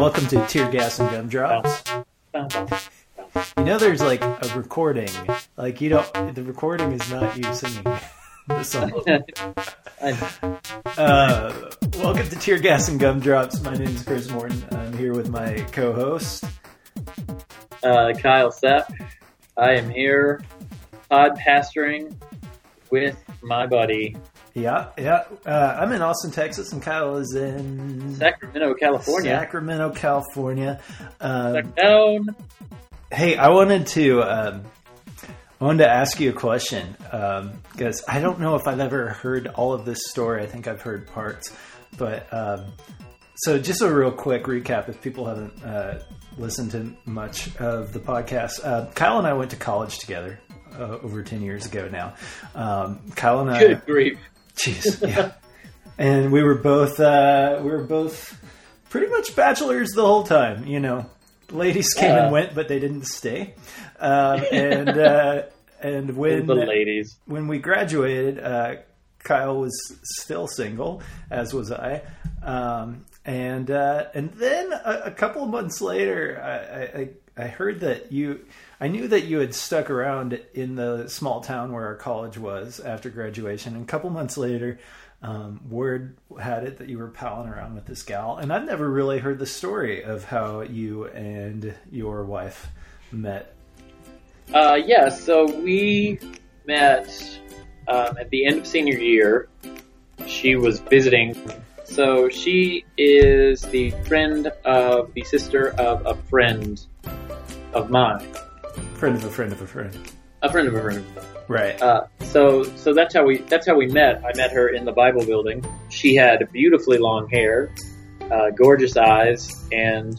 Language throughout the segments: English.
welcome to Tear Gas and Gumdrops. You know there's like a recording, like you don't, the recording is not you singing the song. Welcome to Tear Gas and Gumdrops. My name is Chris Morton. I'm here with my co-host. Kyle Sepp. I am here pastoring with my buddy. Yeah. I'm in Austin, Texas, and Kyle is in Sacramento, California. Hey, I wanted to ask you a question because I don't know if I've ever heard all of this story. I think I've heard parts, but so just a real quick recap if people haven't listened to much of the podcast. Kyle and I went to college together over 10 years ago now. Kyle and I. Good grief. Jeez, yeah. And we were both pretty much bachelors the whole time. You know, ladies came and went, but they didn't stay. And when the ladies, when we graduated, Kyle was still single, as was I. And then a couple of months later, I heard that I knew that you had stuck around in the small town where our college was after graduation. And a couple months later, word had it that you were palling around with this gal. And I've never really heard the story of how you and your wife met. So we met at the end of senior year. She was visiting. So she is the friend of the sister of a friend of mine. Friend of a friend of a friend. A friend of a friend. Right. So that's how we met. I met her in the Bible building. She had beautifully long hair, gorgeous eyes, and,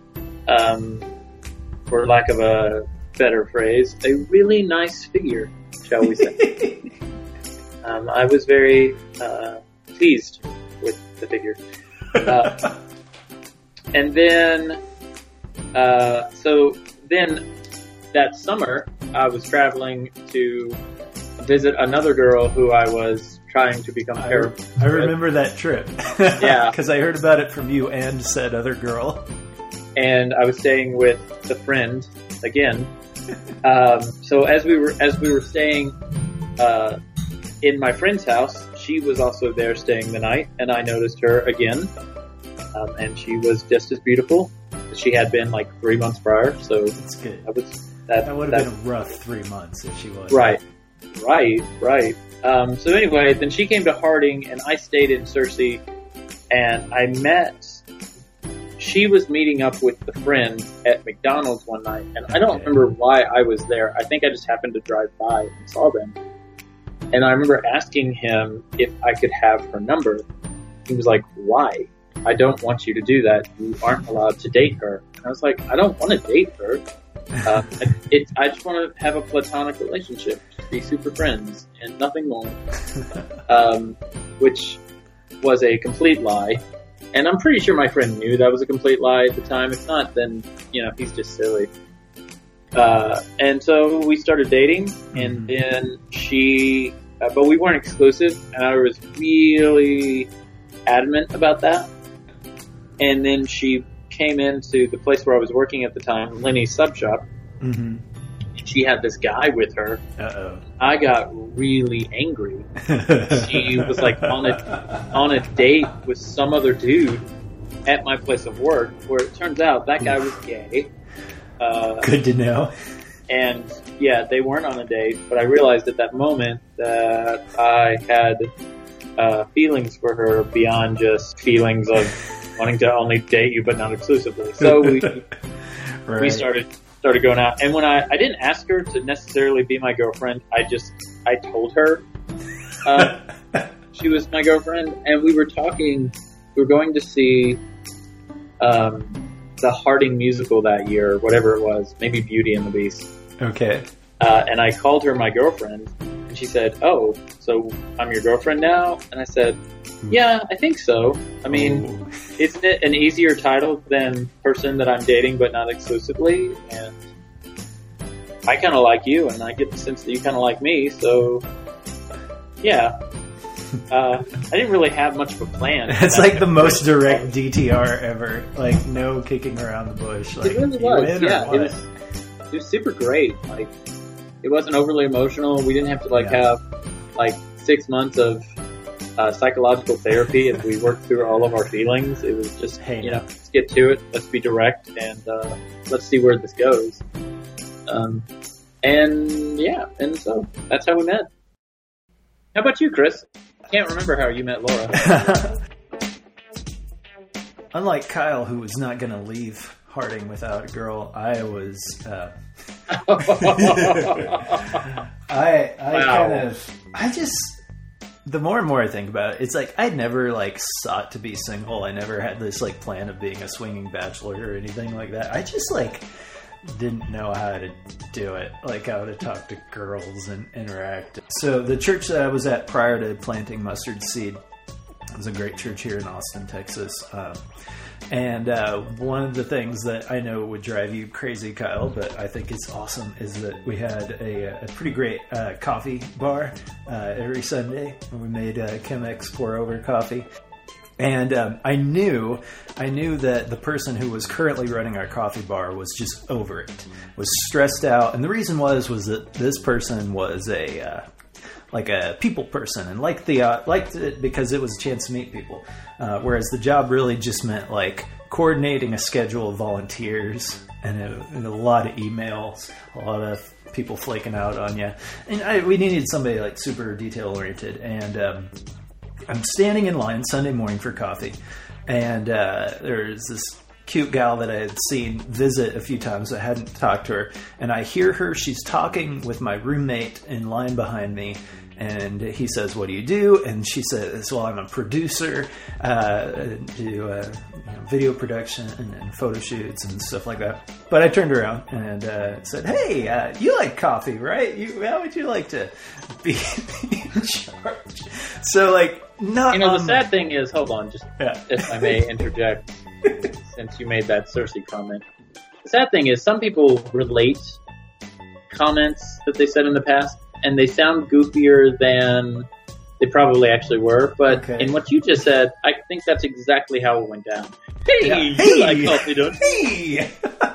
for lack of a better phrase, a really nice figure, shall we say. I was very pleased with the figure. And then, that summer, I was traveling to visit another girl who I was trying to become parent. I remember that trip. Yeah. Because I heard about it from you and said other girl. And I was staying with the friend again. So as we were staying in my friend's house, she was also there staying the night, and I noticed her again. And she was just as beautiful as she had been like 3 months prior. So that's good. That would have been a rough 3 months if she was. Right. So anyway, then she came to Harding, and I stayed in Searcy, and she was meeting up with the friend at McDonald's one night, and I don't remember why I was there. I think I just happened to drive by and saw them. And I remember asking him if I could have her number. He was like, "Why? I don't want you to do that. You aren't allowed to date her." And I was like, "I don't want to date her. I just want to have a platonic relationship, just be super friends, and nothing more." Which was a complete lie. And I'm pretty sure my friend knew that was a complete lie at the time. If not, then, he's just silly. And so we started dating, and then but we weren't exclusive, and I was really adamant about that. And then she came into the place where I was working at the time, Lenny's Sub Shop, and she had this guy with her. Uh-oh. I got really angry. She was like on a date with some other dude at my place of work, where it turns out that guy was gay. Good to know. And yeah, they weren't on a date, but I realized at that moment that I had feelings for her beyond just feelings of wanting to only date you but not exclusively. So we started going out, and when I didn't ask her to necessarily be my girlfriend, I told her she was my girlfriend, and we were talking. We were going to see the Harding musical that year, or whatever it was, maybe Beauty and the Beast. Okay. And I called her my girlfriend, and she said, "Oh, so I'm your girlfriend now?" And I said, "Yeah, I think so. I mean, isn't it an easier title than person that I'm dating but not exclusively? And I kind of like you, and I get the sense that you kind of like me, so yeah." I didn't really have much of a plan. It's like the most direct DTR ever. Like, no kicking around the bush. Like, it really was. Yeah, it was super great. Like, it wasn't overly emotional. We didn't have to have 6 months of psychological therapy as we worked through all of our feelings. It was just, let's get to it. Let's be direct, and let's see where this goes. And so that's how we met. How about you, Chris? I can't remember how you met Laura. Unlike Kyle, who was not going to leave Harding without a girl, I was. The more and more I think about it, it's like I never sought to be single. I never had this plan of being a swinging bachelor or anything like that. I just didn't know how to do it, how to talk to girls and interact. So the church that I was at prior to planting Mustard Seed was a great church here in Austin, Texas. And one of the things that I know would drive you crazy, Kyle, but I think it's awesome, is that we had a pretty great coffee bar every Sunday. We made Chemex pour-over coffee. And I knew that the person who was currently running our coffee bar was just over it, was stressed out. And the reason was that this person was a people person and liked it because it was a chance to meet people. Whereas the job really just meant coordinating a schedule of volunteers and a lot of emails, a lot of people flaking out on you. And we needed somebody super detail oriented. And I'm standing in line Sunday morning for coffee, and there's this cute gal that I had seen visit a few times. I hadn't talked to her, and I hear her. She's talking with my roommate in line behind me, and he says, "What do you do?" And she says, "Well, I'm a producer, do video production and photo shoots and stuff like that." But I turned around and said, "Hey, you like coffee, right? How would you like to be in charge?" So the sad thing is, hold on, just if I may interject, since you made that Cersei comment. The sad thing is, some people relate comments that they said in the past, and they sound goofier than they probably actually were. But in what you just said, I think that's exactly how it went down. Hey, you like coffee, don't you? Hey!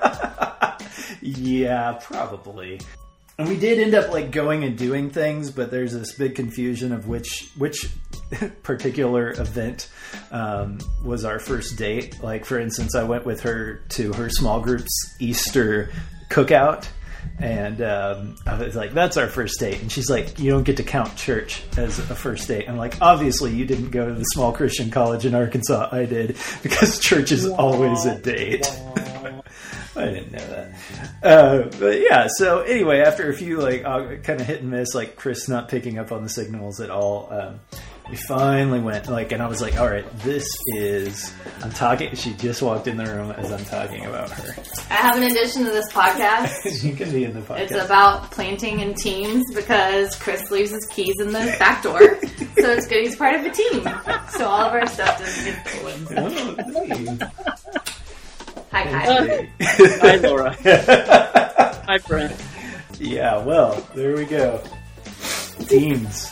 Yeah, probably. And we did end up going and doing things, but there's this big confusion of which particular event was our first date. For instance, I went with her to her small group's Easter cookout, and I was like, "That's our first date." And she's like, "You don't get to count church as a first date." I'm like, "Obviously, you didn't go to the small Christian college in Arkansas. I did, because church is always a date." I didn't know that. But yeah, so anyway, after a few kind of hit and miss, Chris not picking up on the signals at all, we finally went, and I was like, all right, I'm talking. She just walked in the room as I'm talking about her. I have an addition to this podcast. You can be in the podcast. It's about planting in teams because Chris leaves his keys in the back door. So it's good he's part of a team. So all of our stuff doesn't get stolen. Hi, Kyle. Hi, Laura. Hi, Brent. Yeah, well, there we go. Teams.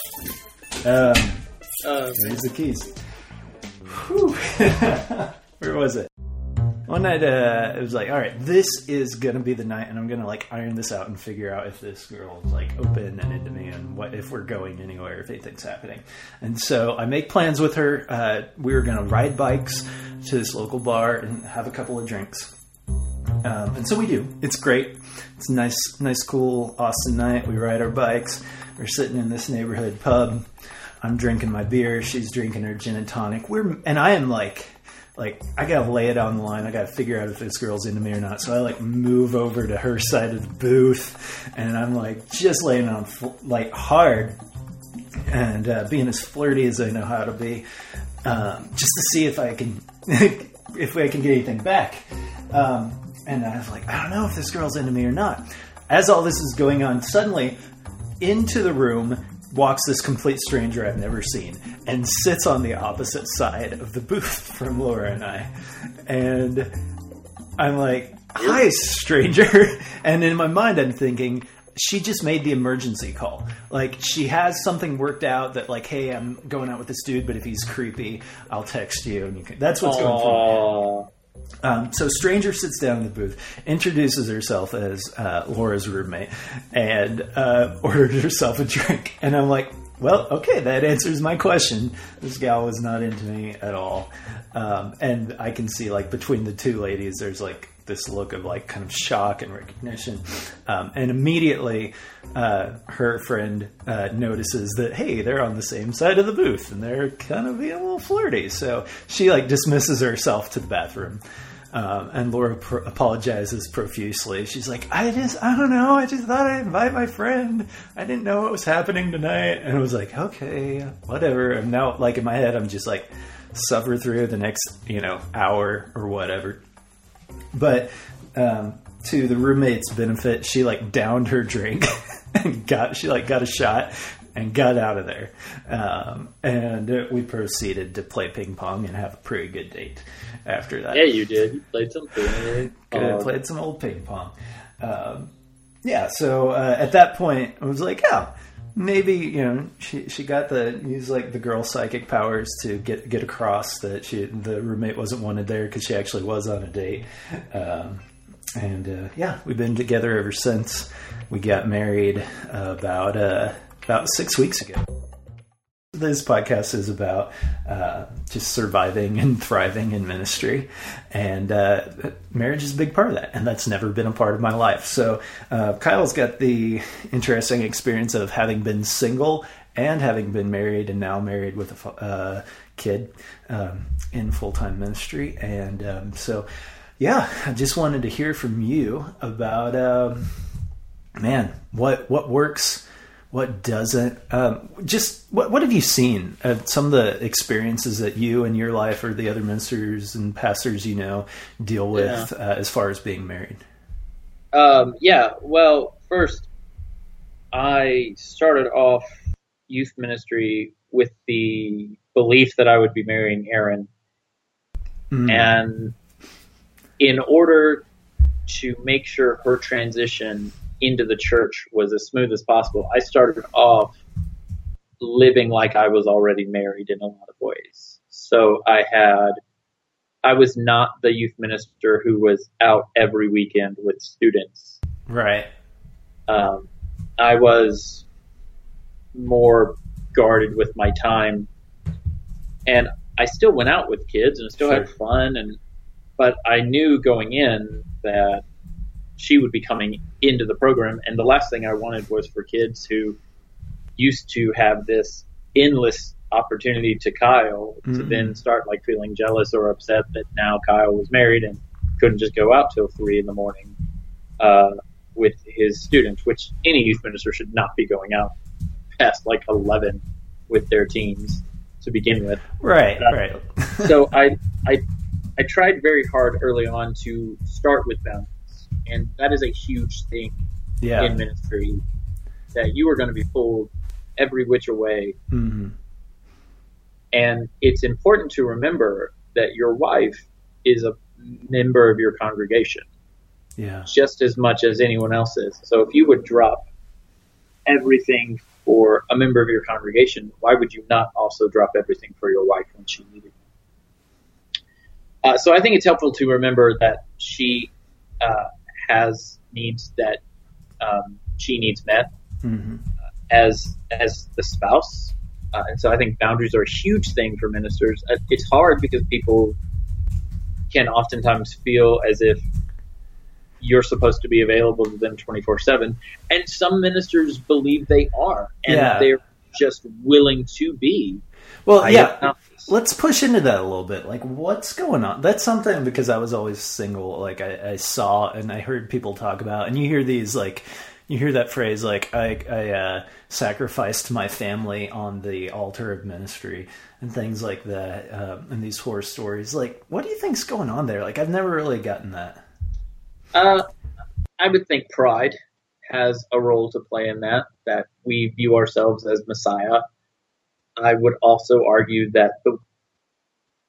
Here's the keys. Whew. Where was it? One night, it was all right, this is going to be the night, and I'm going to iron this out and figure out if this girl is open and into me, and if we're going anywhere, if anything's happening. And so I make plans with her. We were going to ride bikes to this local bar and have a couple of drinks. And so we do. It's great. It's a nice, cool Austin night. We ride our bikes. We're sitting in this neighborhood pub. I'm drinking my beer. She's drinking her gin and tonic. And I am I gotta lay it on the line. I gotta figure out if this girl's into me or not. So I move over to her side of the booth, and I'm just laying on hard and being as flirty as I know how to be, just to see if I can get anything back. And I was I don't know if this girl's into me or not. As all this is going on, suddenly into the room walks this complete stranger I've never seen and sits on the opposite side of the booth from Laura and I. And I'm like, "Hi, stranger." And in my mind, I'm thinking, she just made the emergency call. Like, she has something worked out that, like, hey, I'm going out with this dude, but if he's creepy, I'll text you. And that's what's going on. So stranger sits down in the booth, introduces herself as Laura's roommate, and orders herself a drink. And I'm like, well, okay, that answers my question. This gal was not into me at all. And I can see, like, between the two ladies, there's, like, this look of, like, kind of shock and recognition. And immediately her friend notices that, hey, they're on the same side of the booth and they're kind of being a little flirty. So she, like, dismisses herself to the bathroom. And Laura apologizes profusely. She's like, I don't know. I just thought I'd invite my friend. I didn't know what was happening tonight. And I was like, okay, whatever. And now, like, in my head, I'm just like, suffer through the next, hour or whatever. But to the roommate's benefit, she, like, downed her drink and got a shot and got out of there. And we proceeded to play ping pong and have a pretty good date after that. Yeah, you did. You played some ping pong. Played some old ping pong. So at that point, I was like, oh, maybe, she got use like the girl psychic powers to get across that the roommate wasn't wanted there because she actually was on a date. We've been together ever since. We got married about 6 weeks ago. This podcast is about just surviving and thriving in ministry, and marriage is a big part of that, and that's never been a part of my life. So Kyle's got the interesting experience of having been single and having been married, and now married with a kid in full-time ministry. And I just wanted to hear from you about what works, what doesn't. What have you seen? Some of the experiences that you in your life or the other ministers and pastors deal with as far as being married. Well, first, I started off youth ministry with the belief that I would be marrying Erin. And in order to make sure her transition into the church was as smooth as possible, I started off living like I was already married in a lot of ways. So I was not the youth minister who was out every weekend with students. Right. I was more guarded with my time, and I still went out with kids and still had fun, but I knew going in that she would be coming into the program, and the last thing I wanted was for kids who used to have this endless opportunity to Kyle to then start like feeling jealous or upset that now Kyle was married and couldn't just go out till 3 a.m. With his students, which any youth minister should not be going out past like 11 with their teens to begin with. Right. So I tried very hard early on to start with boundaries. And that is a huge thing in ministry, that you are going to be pulled every which way. Mm-hmm. And it's important to remember that your wife is a member of your congregation just as much as anyone else is. So if you would drop everything for a member of your congregation, why would you not also drop everything for your wife when she needed it? So I think it's helpful to remember that she has needs that she needs met as the spouse, and so I think boundaries are a huge thing for ministers. It's hard because people can oftentimes feel as if you're supposed to be available to them 24/7, and some ministers believe they are, and they're just willing to be. Well, let's push into that a little bit. Like, what's going on? That's something, because I was always single. Like, I saw and I heard people talk about, and you hear these, like, you hear that phrase, like, I sacrificed my family on the altar of ministry and things like that, and these horror stories. Like, what do you think's going on there? Like, I've never really gotten that. I would think pride has a role to play in that we view ourselves as Messiah. I would also argue that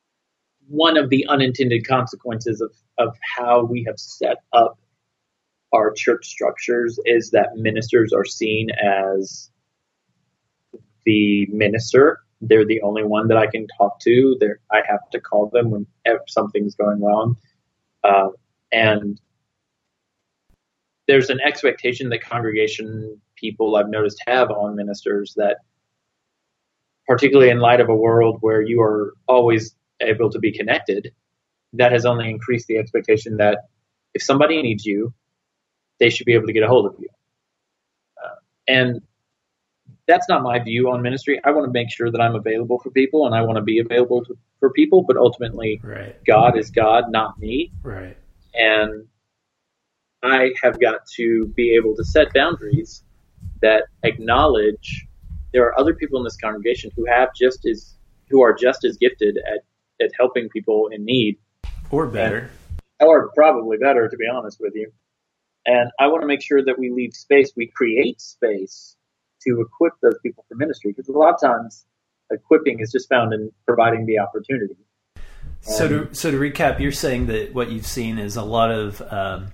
one of the unintended consequences of how we have set up our church structures is that ministers are seen as the minister. They're the only one that I can talk to. I have to call them when something's going wrong. And there's an expectation that congregation people I've noticed have on ministers that, particularly in light of a world where you are always able to be connected, that has only increased the expectation that if somebody needs you, they should be able to get a hold of you. And that's not my view on ministry. I want to make sure that I'm available for people, and I want to be available for people, but ultimately right. God is God, not me. Right. And I have got to be able to set boundaries that acknowledge there are other people in this congregation who are just as gifted at helping people in need. Or better. Or probably better, to be honest with you. And I want to make sure that we leave space, we create space to equip those people for ministry. Because a lot of times, equipping is just found in providing the opportunity. So to recap, you're saying that what you've seen is a lot of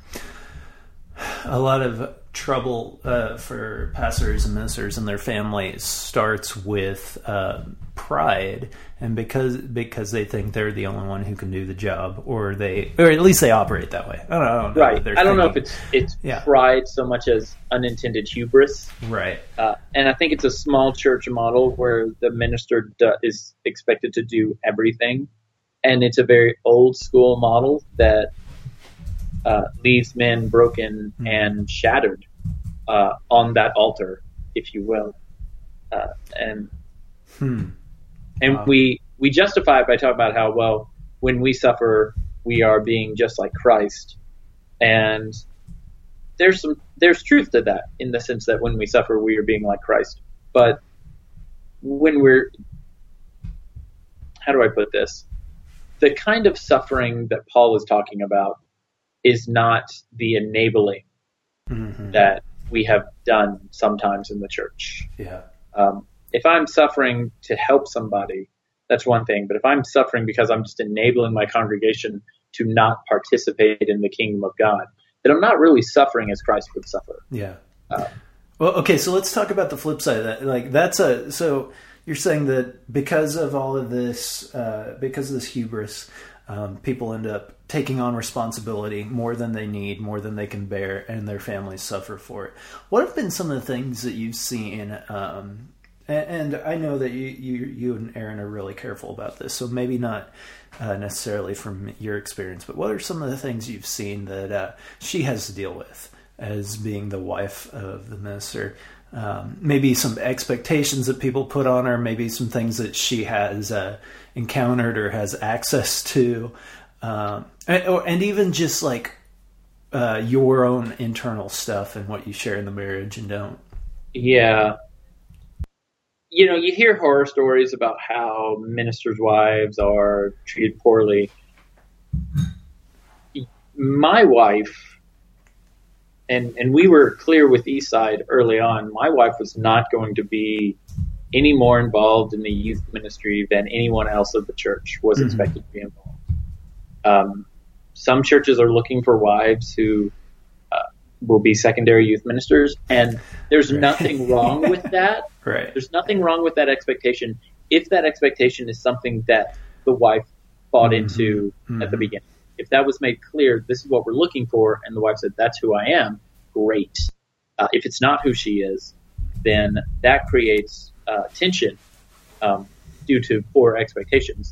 trouble for pastors and ministers and their families starts with pride, and because they think they're the only one who can do the job, or at least they operate that way. I don't know. Right. I don't know if it's pride so much as unintended hubris. Right. And I think it's a small church model where the minister is expected to do everything, and it's a very old school model that leaves men broken and shattered on that altar, if you will. Wow. We justify it by talking about how, well, when we suffer, we are being just like Christ. And there's truth to that, in the sense that when we suffer, we are being like Christ. But when how do I put this? The kind of suffering that Paul is talking about is not the enabling that we have done sometimes in the church. Yeah. If I'm suffering to help somebody, that's one thing. But if I'm suffering because I'm just enabling my congregation to not participate in the kingdom of God, then I'm not really suffering as Christ would suffer. Yeah. Well, okay. So let's talk about the flip side of that. So you're saying that because of all of this, because of this hubris, people end up taking on responsibility more than they need, more than they can bear, and their families suffer for it. What have been some of the things that you've seen? And I know that you and Erin are really careful about this, so maybe not necessarily from your experience, but what are some of the things you've seen that she has to deal with as being the wife of the minister? Maybe some expectations that people put on her, maybe some things that she has encountered or has access to, and even just like your own internal stuff and what you share in the marriage and don't. Yeah. You hear horror stories about how ministers' wives are treated poorly. My wife, and we were clear with Eastside early on, my wife was not going to be any more involved in the youth ministry than anyone else of the church was expected to be involved. Some churches are looking for wives who will be secondary youth ministers, and there's nothing wrong with that. Right. There's nothing wrong with that expectation if that expectation is something that the wife bought into at the beginning. If that was made clear, this is what we're looking for, and the wife said, that's who I am, great. If it's not who she is, then that creates tension due to poor expectations.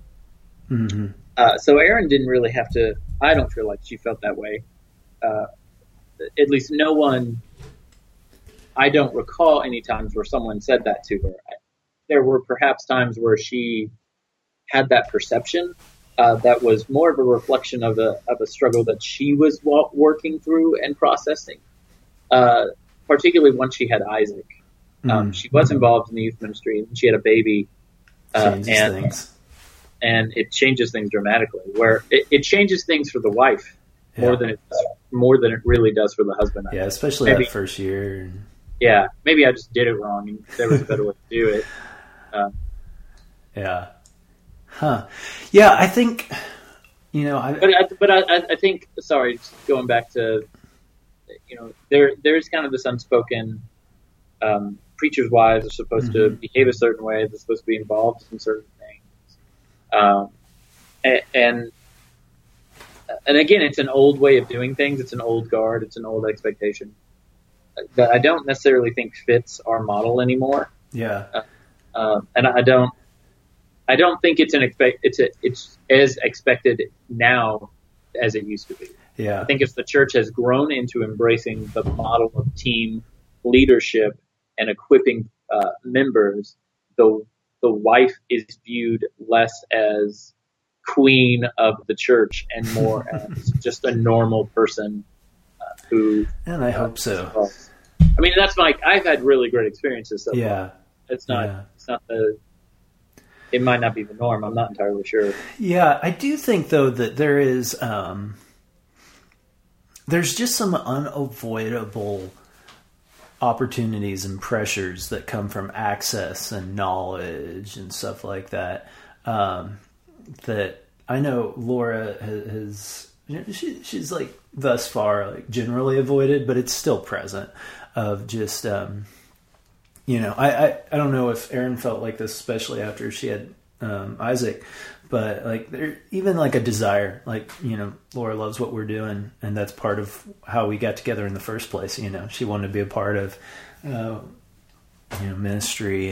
So Erin didn't really have to, I don't feel like she felt that way. At least no one, I don't recall any times where someone said that to her. There were perhaps times where she had that perception that was more of a reflection of a struggle that she was working through and processing, particularly once she had Isaac. She was involved in the youth ministry, and she had a baby, and it changes things dramatically, where it changes things for the wife more than it really does for the husband. Yeah, especially that first year. Yeah, maybe I just did it wrong, and there was a better way to do it. Yeah. Huh. Yeah, I think, I think, sorry, going back to there's kind of this unspoken, preachers' wives are supposed to behave a certain way. They're supposed to be involved in certain things. And again, it's an old way of doing things. It's an old guard. It's an old expectation that I don't necessarily think fits our model anymore. Yeah. And I don't think it's as expected now as it used to be. Yeah. I think if the church has grown into embracing the model of team leadership and equipping members, the wife is viewed less as queen of the church and more as just a normal person who. And I hope so. I mean, I've had really great experiences so far. It's not it might not be the norm. I'm not entirely sure. Yeah, I do think though that there is, there's just some unavoidable opportunities and pressures that come from access and knowledge and stuff like that. That I know Laura has, she's like thus far like generally avoided, but it's still present of just, I don't know if Erin felt like this, especially after she had Isaac, but like there even like a desire, like, Laura loves what we're doing, and that's part of how we got together in the first place. She wanted to be a part of, ministry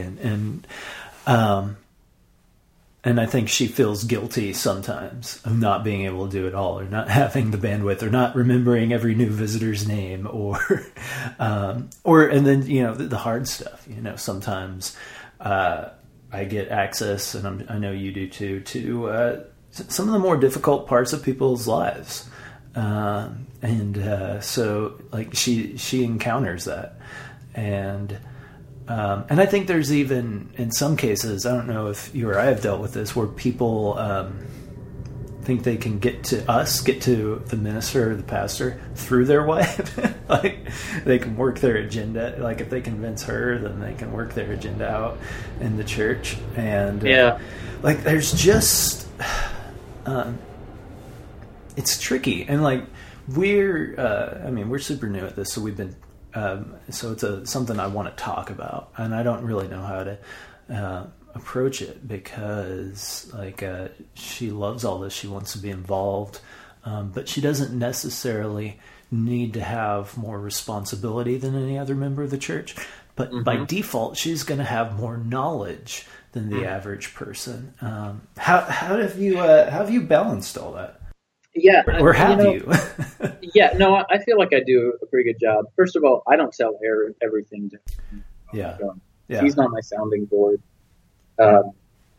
and I think she feels guilty sometimes of not being able to do it all, or not having the bandwidth, or not remembering every new visitor's name, or and then, the hard stuff, sometimes, I get access, and I know you do too, to, some of the more difficult parts of people's lives. So like she encounters that. And I think there's even, in some cases, I don't know if you or I have dealt with this, where people think they can get to the minister or the pastor through their wife. Like they can work their agenda. Like if they convince her, then they can work their agenda out in the church. And like there's just, it's tricky. And like we're super new at this, so we've been. So it's something I want to talk about, and I don't really know how to approach it, because like she loves all this, she wants to be involved, but she doesn't necessarily need to have more responsibility than any other member of the church. But by default, she's going to have more knowledge than the average person. How have you balanced all that? Yeah. Or have you? Yeah, no, I feel like I do a pretty good job. First of all, I don't tell Aaron everything to him. Yeah. He's not my sounding board. And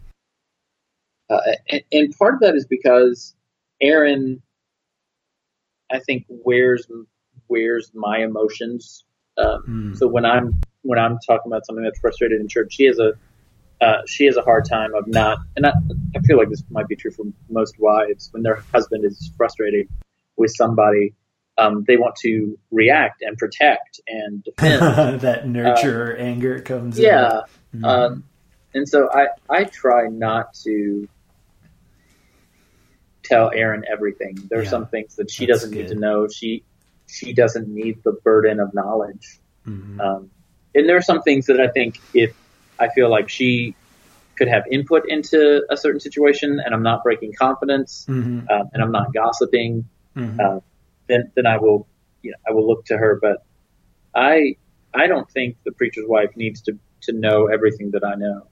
part of that is because Aaron, I think, wears my emotions. So when I'm talking about something that's frustrated in church, she has a hard time of not, and I feel like this might be true for most wives, when their husband is frustrated with somebody, they want to react and protect and defend. That nurture anger comes in. Yeah. And so I try not to tell Erin everything. There are some things that she doesn't need to know. She doesn't need the burden of knowledge. And there are some things that I think, if I feel like she could have input into a certain situation, and I'm not breaking confidence, and I'm not gossiping, then I will look to her. But I don't think the preacher's wife needs to know everything that I know.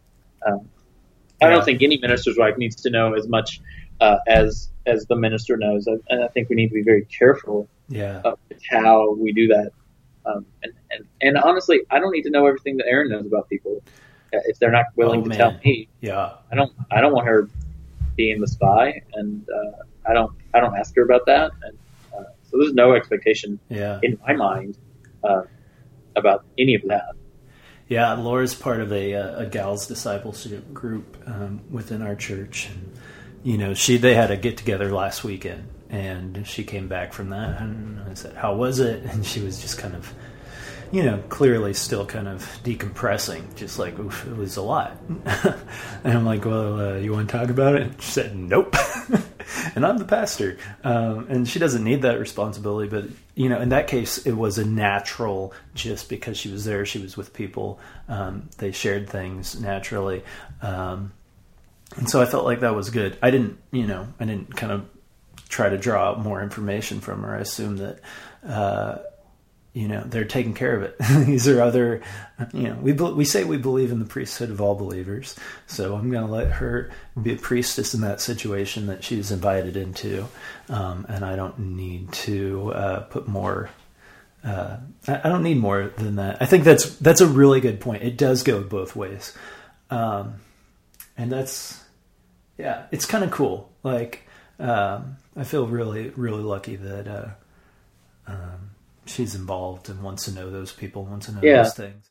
I don't think any minister's wife needs to know as much as the minister knows, and I think we need to be very careful of how we do that. And honestly, I don't need to know everything that Erin knows about people. If they're not willing to tell me, I don't want her being the spy, and I don't ask her about that. And so there's no expectation in my mind about any of that. Yeah, Laura's part of a gals discipleship group within our church, and they had a get together last weekend, and she came back from that, and I said, "How was it?" And she was just kind of, clearly still kind of decompressing, just like, "Oof, it was a lot." And I'm like, "Well, you want to talk about it?" And she said, "Nope." and I'm the pastor. And she doesn't need that responsibility, but in that case, it was a natural, just because she was there, she was with people. They shared things naturally. And so I felt like that was good. I didn't kind of try to draw out more information from her. I assumed that, they're taking care of it. These are other, we say we believe in the priesthood of all believers. So I'm going to let her be a priestess in that situation that she's invited into. And I don't need to put more. I don't need more than that. I think that's a really good point. It does go both ways. And that's, it's kind of cool. Like, I feel really, really lucky that, she's involved and wants to know those people, wants to know those things.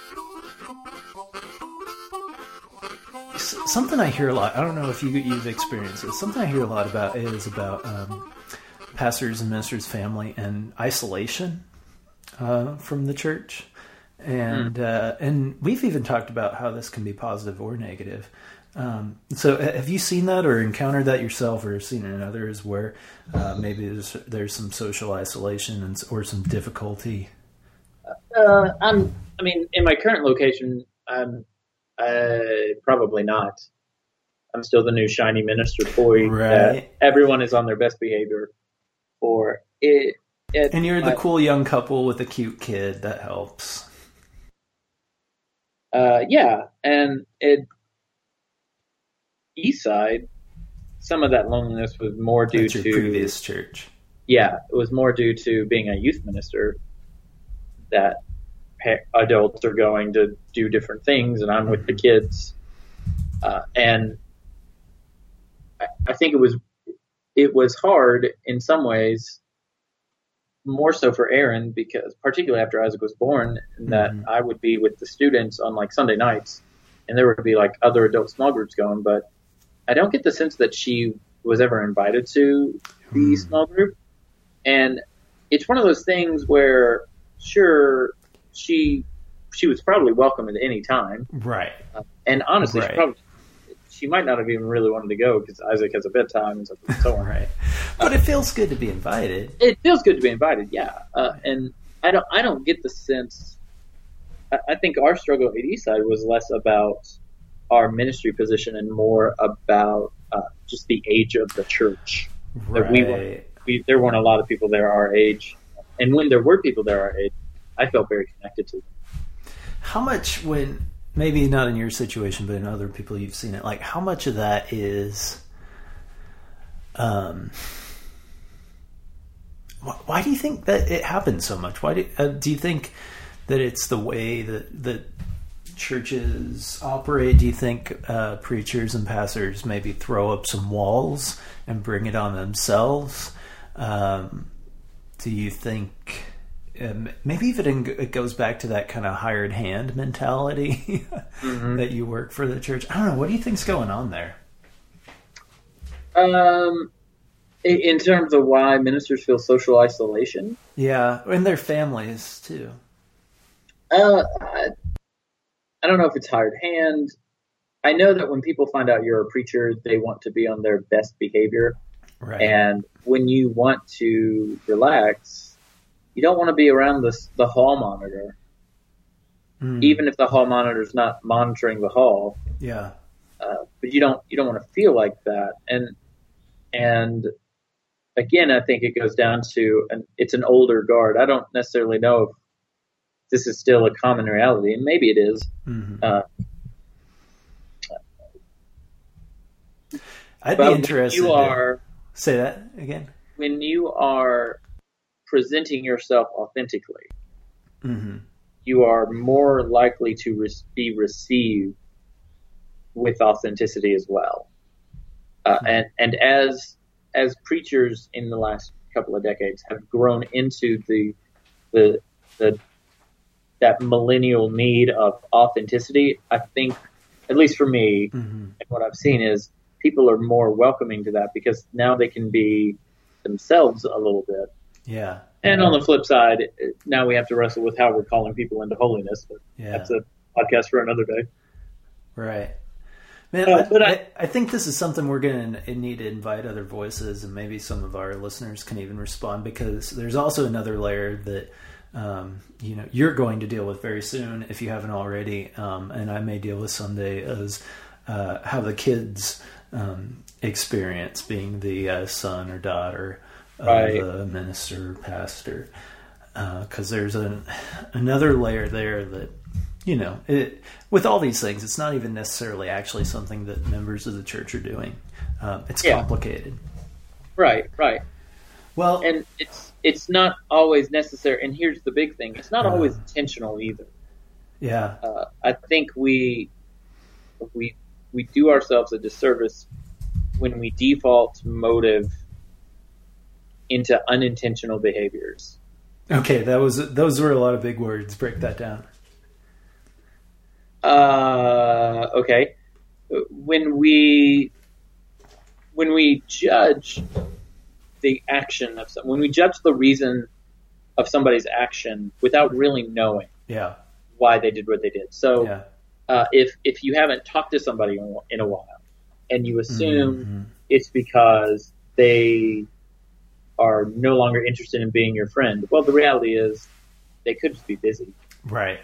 Something I hear a lot, I don't know if you've experienced this, something I hear a lot about is about pastors and ministers' family and isolation from the church. And we've even talked about how this can be positive or negative. So have you seen that or encountered that yourself, or seen it in others where maybe there's some social isolation or some difficulty? In my current location, probably not. I'm still the new shiny minister toy. Right. Everyone is on their best behavior for it. And you're the cool young couple with a cute kid. That helps. And Eastside, some of that loneliness was more due to previous church. Yeah, it was more due to being a youth minister, that adults are going to do different things, and I'm with the kids. And I think it was hard in some ways, more so for Aaron, because particularly after Isaac was born, that I would be with the students on like Sunday nights, and there would be like other adult small groups going, but I don't get the sense that she was ever invited to the small group. And it's one of those things where, sure, she was probably welcome at any time. Right. And honestly, she might not have even really wanted to go because Isaac has a bedtime and so on. Right. But it feels good to be invited. It feels good to be invited, yeah. And I don't get the sense. I think our struggle at Eastside was less about our ministry position and more about just the age of the church. Right. There weren't a lot of people there our age, and when there were people there our age, I felt very connected to them. How much, when maybe not in your situation, but in other people you've seen it, like how much of that is? Why do you think that it happens so much? Why do you think that it's the way that churches operate? Do you think preachers and pastors maybe throw up some walls and bring it on themselves? Do you think maybe even it goes back to that kind of hired hand mentality that you work for the church? I don't know. What do you think's going on there? In terms of why ministers feel social isolation? Yeah, and their families too. I don't know if it's hired hand. I know that when people find out you're a preacher, they want to be on their best behavior. Right. And when you want to relax, you don't want to be around the hall monitor. Even if the hall monitor is not monitoring the hall. Yeah. But you don't want to feel like that. And again, I think it goes down to, it's an older guard. I don't necessarily know if this is still a common reality, and maybe it is. I'd be interested. Say that again. When you are presenting yourself authentically, you are more likely to be received with authenticity as well. And as preachers in the last couple of decades have grown into that millennial need of authenticity, I think, at least for me, and what I've seen is people are more welcoming to that because now they can be themselves a little bit. Yeah. And on the flip side, now we have to wrestle with how we're calling people into holiness. But that's a podcast for another day. Right. Man, I think this is something we're going to need to invite other voices, and maybe some of our listeners can even respond, because there's also another layer that you're going to deal with very soon if you haven't already, and I may deal with someday, is how the kids experience being the son or daughter of a minister or pastor, because there's another layer there that, with all these things, it's not even necessarily actually something that members of the church are doing. It's complicated. Right. Well, and it's not always necessary. And here's the big thing: it's not always intentional either. Yeah. I think we do ourselves a disservice when we default motive into unintentional behaviors. Okay, those were a lot of big words. Break that down. Okay. When we judge the action of when we judge the reason of somebody's action without really knowing why they did what they did. So if you haven't talked to somebody in a while and you assume it's because they are no longer interested in being your friend, well, the reality is they could just be busy. Right.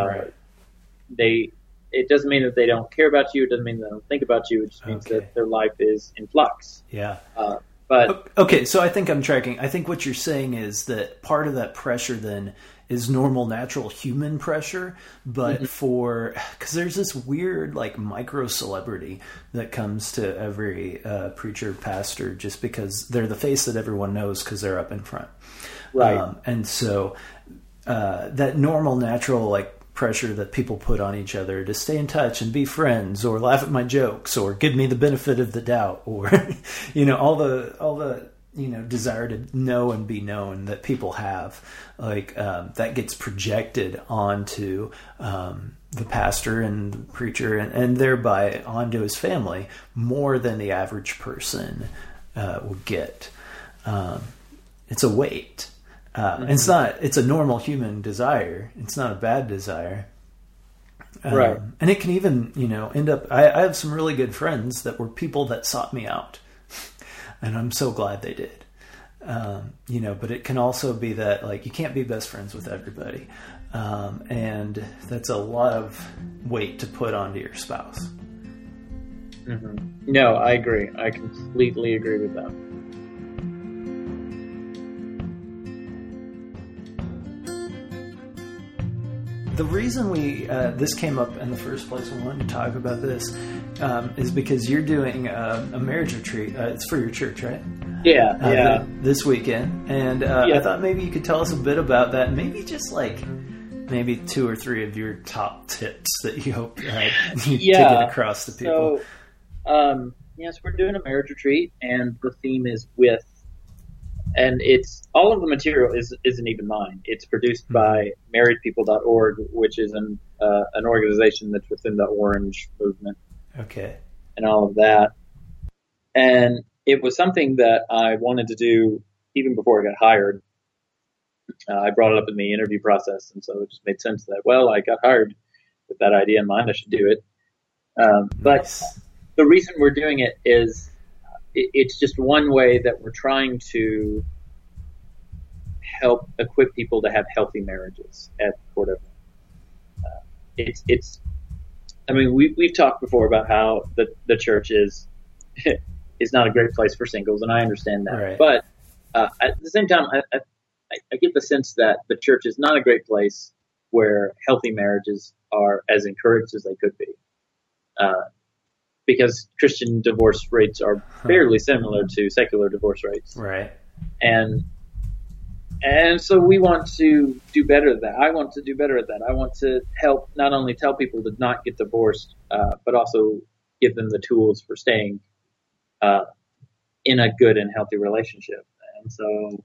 It doesn't mean that they don't care about you. It doesn't mean they don't think about you. It just means that their life is in flux. Yeah. But okay, so I think I'm tracking. I think what you're saying is that part of that pressure then is normal, natural human pressure, but because there's this weird like micro celebrity that comes to every preacher, pastor, just because they're the face that everyone knows because they're up in front. Right. And so that normal, natural like pressure that people put on each other to stay in touch and be friends, or laugh at my jokes, or give me the benefit of the doubt, or all the desire to know and be known that people have, like that gets projected onto the pastor and the preacher, and thereby onto his family more than the average person will get. It's a weight. It's a normal human desire. It's not a bad desire. Right. And it can even, end up, I have some really good friends that were people that sought me out, and I'm so glad they did. But it can also be that like, you can't be best friends with everybody. And that's a lot of weight to put onto your spouse. No, I agree. I completely agree with that. The reason this came up in the first place, we wanted to talk about this, is because you're doing a marriage retreat. It's for your church, right? Yeah. This weekend, and I thought maybe you could tell us a bit about that. Maybe just maybe 2 or 3 of your top tips that you hope to get across to people. So, yes, we're doing a marriage retreat, and the theme is with. And it's all of the material isn't even mine. It's produced by marriedpeople.org, which is an organization that's within the Orange movement. Okay. And all of that. And it was something that I wanted to do even before I got hired. I brought it up in the interview process, and so it just made sense that, well, I got hired with that idea in mind. I should do it. But the reason we're doing it is it's just one way that we're trying to help equip people to have healthy marriages at Court of. We've talked before about how the church is not a great place for singles, and I understand that. Right. But at the same time, I get the sense that the church is not a great place where healthy marriages are as encouraged as they could be. Because Christian divorce rates are fairly similar to secular divorce rates. Right. And so we want to do better at that. I want to do better at that. I want to help not only tell people to not get divorced, but also give them the tools for staying in a good and healthy relationship. And so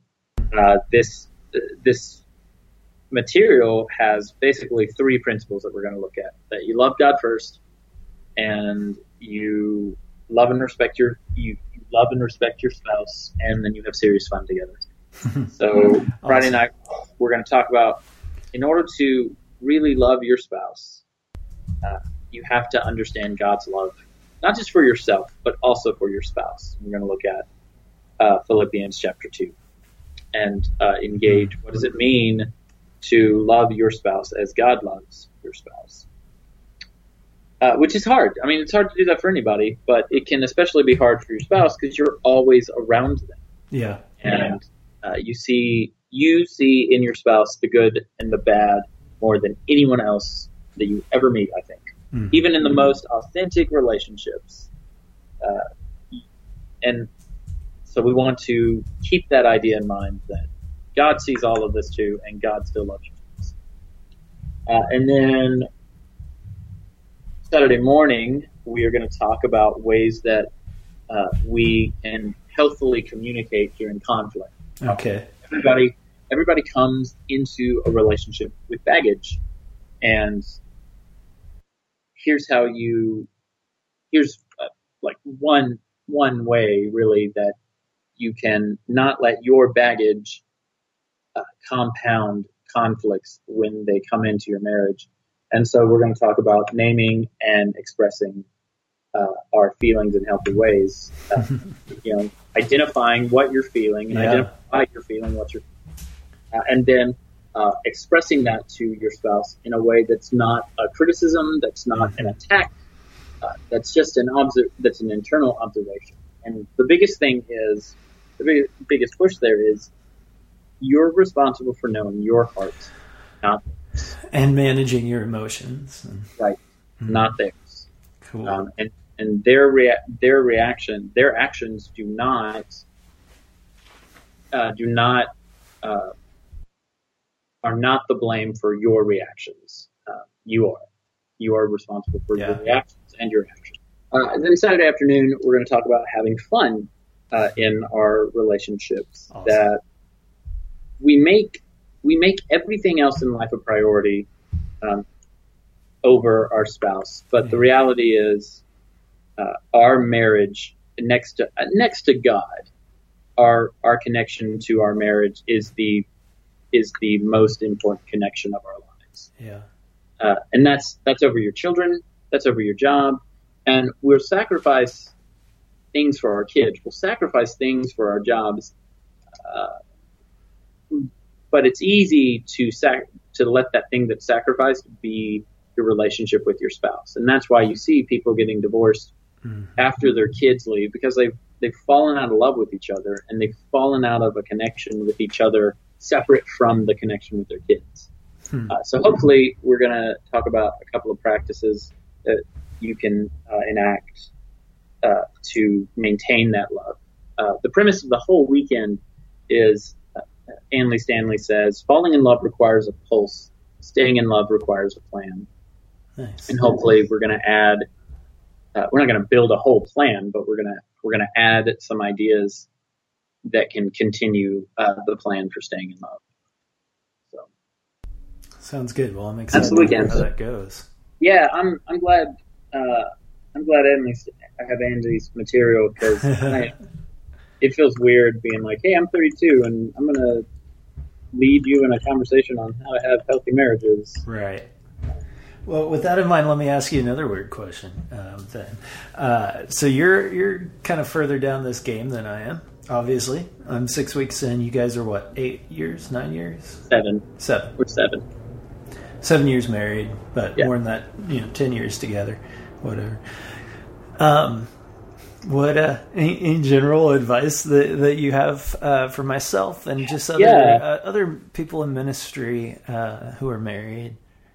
this material has basically 3 principles that we're going to look at. That you love God first, and you love and respect your spouse, and then you have serious fun together. So awesome. Friday night we're going to talk about, in order to really love your spouse, you have to understand God's love not just for yourself, but also for your spouse. We're going to look at Philippians chapter 2 and engage. What does it mean to love your spouse as God loves your spouse? Which is hard. I mean, it's hard to do that for anybody, but it can especially be hard for your spouse because you're always around them. Yeah. And you see in your spouse the good and the bad more than anyone else that you ever meet, I think. Mm-hmm. Even in the most authentic relationships. And so we want to keep that idea in mind that God sees all of this too, and God still loves you. And then Saturday morning, we are going to talk about ways that we can healthily communicate during conflict. Okay. Everybody comes into a relationship with baggage, and here's like one way really that you can not let your baggage compound conflicts when they come into your marriage. And so we're going to talk about naming and expressing our feelings in healthy ways. Identifying what you're feeling, and identify you're feeling what you're, and then expressing that to your spouse in a way that's not a criticism, that's not an attack, that's just that's an internal observation. And the biggest biggest push there is you're responsible for knowing your heart, not theirs. And managing your emotions. Right. Mm-hmm. Not theirs. Cool. And their actions do not are not the blame for your reactions. You are responsible for your reactions and your actions. Then Saturday afternoon, we're going to talk about having fun in our relationships. Awesome. That we make everything else in life a priority over our spouse, but the reality is our marriage next to God, our connection to our marriage is the most important connection of our lives. Yeah. And that's over your children, that's over your job, and we'll sacrifice things for our kids. We'll sacrifice things for our jobs. But it's easy to let that thing that's sacrificed be your relationship with your spouse. And that's why you see people getting divorced after their kids leave, because they've fallen out of love with each other, and they've fallen out of a connection with each other separate from the connection with their kids. So hopefully we're going to talk about a couple of practices that you can enact to maintain that love. The premise of the whole weekend is Andy Stanley says, falling in love requires a pulse. Staying in love requires a plan. Nice. And hopefully we're going to add, we're not going to build a whole plan, but we're going to add some ideas that can continue the plan for staying in love. So sounds good. Well, I'm excited to hear how that goes. Yeah, I'm glad I have Andy's material, because it feels weird being like, hey, I'm 32 and I'm going to lead you in a conversation on how to have healthy marriages. Right. Well, with that in mind, let me ask you another weird question. So you're kind of further down this game than I am, obviously. I'm 6 weeks in. You guys are what, 8 years, 9 years? 7. We're 7. 7 years married, but more than that, 10 years together, whatever. What in general advice that you have for myself and just other people in ministry who are married?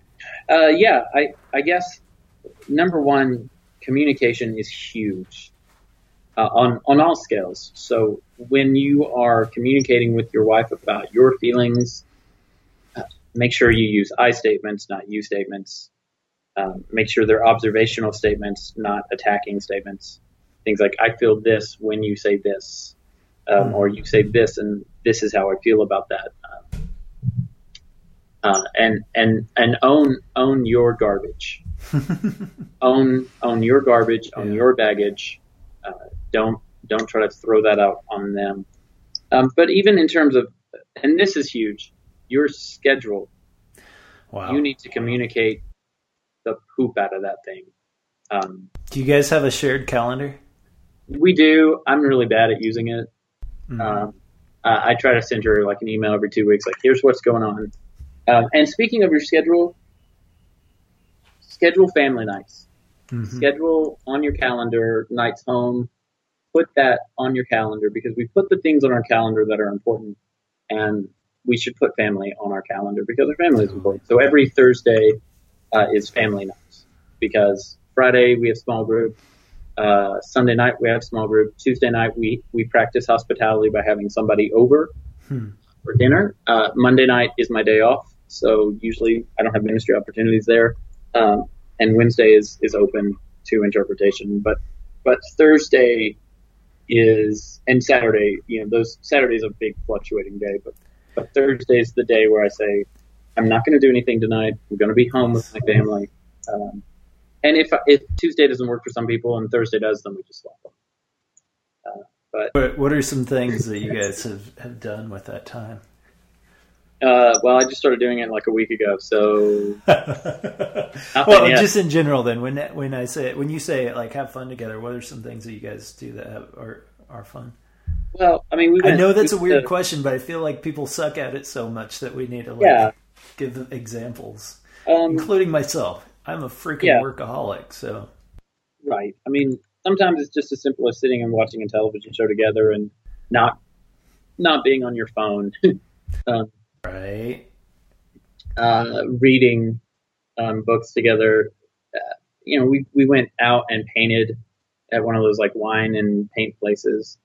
I guess number one, communication is huge on all scales. So when you are communicating with your wife about your feelings, make sure you use I statements, not you statements. Make sure they're observational statements, not attacking statements. Things like, I feel this when you say this, or you say this and this is how I feel about that. And own your garbage. own your garbage, own your baggage. Don't try to throw that out on them. But even in terms of, and this is huge, your schedule. Wow. You need to communicate the poop out of that thing. Do you guys have a shared calendar? We do. I'm really bad at using it. Mm-hmm. I try to send her like an email every 2 weeks, like, here's what's going on. And speaking of your schedule family nights. Mm-hmm. Schedule on your calendar nights home. Put that on your calendar, because we put the things on our calendar that are important, and we should put family on our calendar because our family is important. So every Thursday is family nights, because Friday we have small group. Sunday night we have small group. Tuesday night we practice hospitality by having somebody over for dinner. Monday night is my day off, so usually I don't have ministry opportunities there. And Wednesday is open to interpretation. But Thursday is, and Saturday, those Saturday's a big fluctuating day, but Thursday is the day where I say, I'm not going to do anything tonight. I'm going to be home with my family. And if Tuesday doesn't work for some people and Thursday does, then we just swap them. But what are some things that you guys have done with that time? Well, I just started doing it like a week ago, so. Well, just in general, then when you say like have fun together, what are some things that you guys do that are fun? Well, I mean, I know that's a weird question, but I feel like people suck at it so much that we need to give them examples, including myself. I'm a freaking workaholic, so. Right. I mean, sometimes it's just as simple as sitting and watching a television show together and not being on your phone. Right. Reading books together. We went out and painted at one of those like wine and paint places.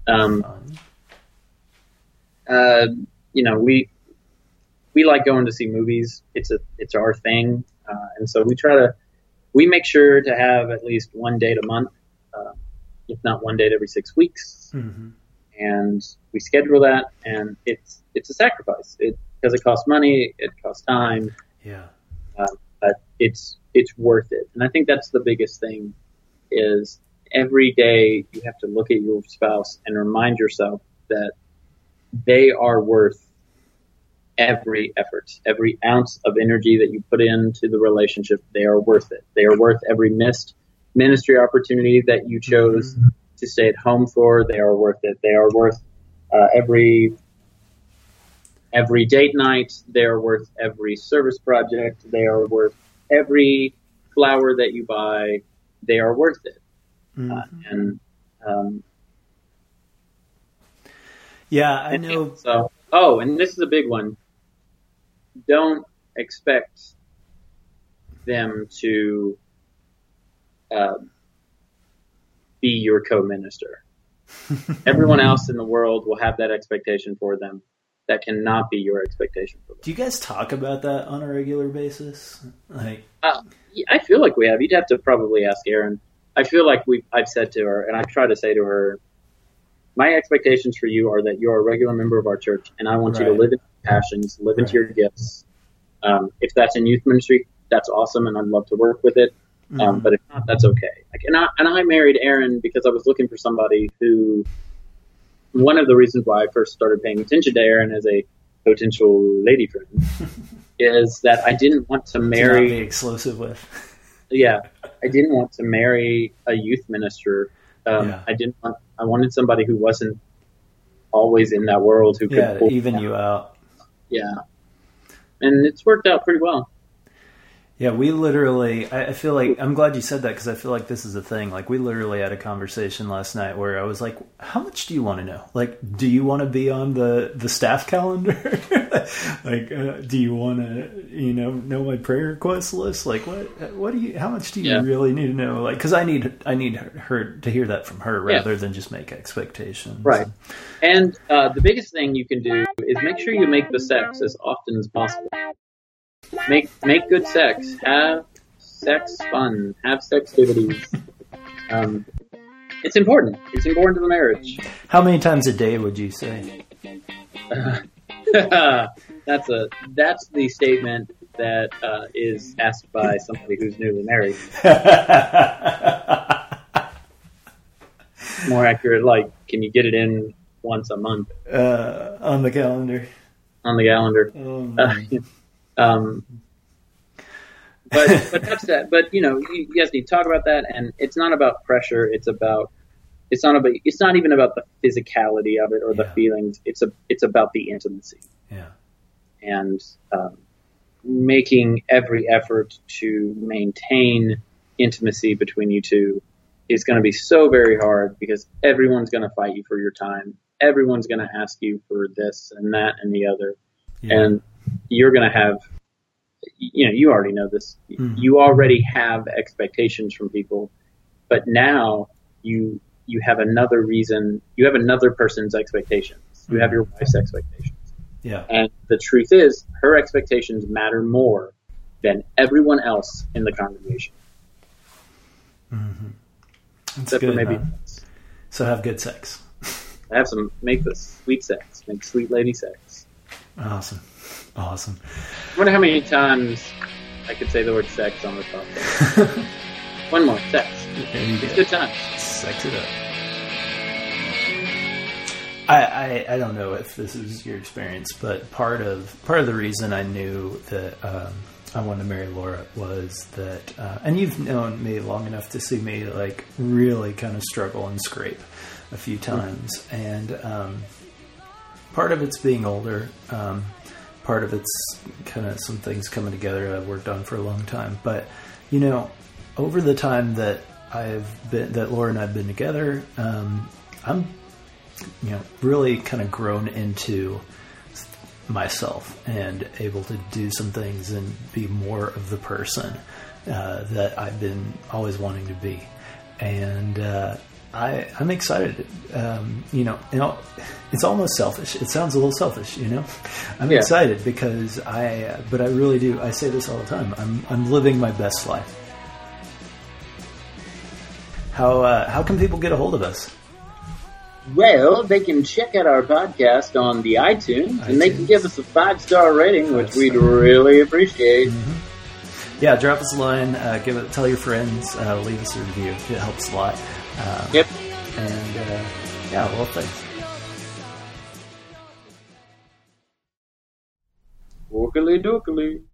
We like going to see movies. It's our thing. And so we make sure to have at least one date a month, if not one date every 6 weeks. Mm-hmm. And we schedule that, and it's a sacrifice. Because it costs money, it costs time. Yeah. But it's worth it. And I think that's the biggest thing is every day you have to look at your spouse and remind yourself that they are worth every effort, every ounce of energy that you put into the relationship. They are worth it. They are worth every missed ministry opportunity that you chose to stay at home for. They are worth it. They are worth every date night. They are worth every service project. They are worth every flower that you buy. They are worth it. And I know. And this is a big one. Don't expect them to be your co-minister. Everyone else in the world will have that expectation for them. That cannot be your expectation for them. Do you guys talk about that on a regular basis? I feel like we have. You'd have to probably ask Erin. I feel like I've said to her, and I try to say to her, my expectations for you are that you're a regular member of our church, and I want you to live in your passions, live into your gifts. If that's in youth ministry, that's awesome, and I'd love to work with it. But if not, that's okay. And I married Erin because I was looking for somebody who. One of the reasons why I first started paying attention to Erin as a potential lady friend is that I didn't want to marry. To not be exclusive with. Yeah, I didn't want to marry a youth minister. I wanted somebody who wasn't always in that world who could even you out. Yeah, and it's worked out pretty well. Yeah, we literally, I feel like, I'm glad you said that because I feel like this is a thing. Like, we literally had a conversation last night where I was like, how much do you want to know? Like, do you want to be on the staff calendar? Do you want to, know my prayer request list? Like, how much do you really need to know? Like, because I need her to hear that from her rather than just make expectations. Right. And the biggest thing you can do is make sure you make the sex as often as possible. Make good sex. Have sex fun. Have sextivities. It's important. It's important to the marriage. How many times a day would you say? That's the statement that is asked by somebody who's newly married. More accurate, like, can you get it in once a month? On the calendar. On the calendar. Oh, but that's that. But you guys need to talk about that, and it's not about pressure. It's not even about the physicality of it or the feelings. It's about the intimacy. Yeah. And making every effort to maintain intimacy between you two is going to be so very hard, because everyone's going to fight you for your time. Everyone's going to ask you for this and that and the other. Yeah. And you're going to have, you already know this. Mm-hmm. You already have expectations from people, but now you have another reason. You have another person's expectations. You have your wife's expectations. Yeah. And the truth is, her expectations matter more than everyone else in the congregation. Mm-hmm. That's Except good, for maybe. huh? So have good sex. Make the sweet sex. Make sweet lady sex. Awesome. I wonder how many times I could say the word sex on the podcast. One more, sex. It's good times. Sex it up. I don't know if this is your experience, but part of the reason I knew that I wanted to marry Laura was that, and you've known me long enough to see me like really kind of struggle and scrape a few times, and part of it's being older, part of it's kind of some things coming together I've worked on for a long time, but over the time that Laura and I've been together, I'm really kind of grown into myself and able to do some things and be more of the person that I've been always wanting to be. And I'm excited. It's almost selfish. It sounds a little selfish, I'm excited because but I really do. I say this all the time. I'm living my best life. How can people get a hold of us? Well, they can check out our podcast on the iTunes, and they can give us a 5-star rating, which we'd really appreciate. Mm-hmm. Yeah, drop us a line, tell your friends, leave us a review. It helps a lot. Yep. And well, thanks. Dookily dookily.